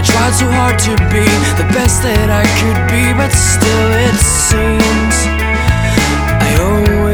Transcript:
tried so hard to be the best that I could be, but still it seems I always